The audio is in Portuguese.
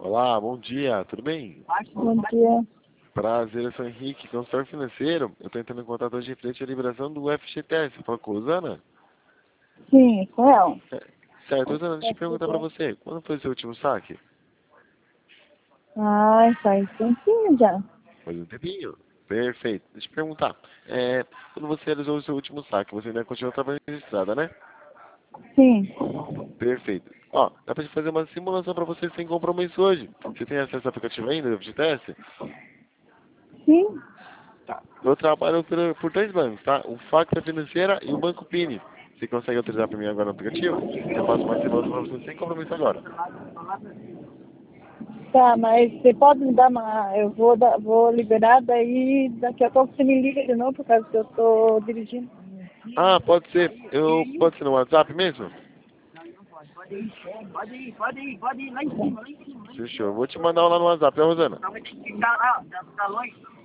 Olá, bom dia, tudo bem? Bom dia. Prazer, eu sou Henrique, consultor financeiro. Eu estou entrando em contato hoje referente à liberação do FGTS. Você falou com a Rosana? Sim, com ela. Certo, Rosana, deixa eu perguntar para você. Quando foi o seu último saque? Ai, faz tempinho já. Faz um tempinho. Perfeito. Deixa eu perguntar. Quando você realizou o seu último saque, você ainda continua trabalhando registrada, né? Sim. Perfeito. Ó, dá pra gente fazer uma simulação para você sem compromisso hoje. Você tem acesso ao aplicativo ainda do FGTS? Sim. Tá. Eu trabalho por dois bancos, tá? O Facta Financeira e o Banco Pini. Você consegue autorizar para mim agora no aplicativo? Eu faço uma simulação para você sem compromisso agora. Tá, mas você pode me dar uma. Eu vou liberar, daí daqui a pouco você me liga de novo, por causa que eu tô dirigindo. Ah, pode ser. Pode ser no WhatsApp mesmo? Pode ir lá em cima, lá em cima. Fechou. Eu vou te mandar um lá no WhatsApp, tá, Rosana? Tá longe.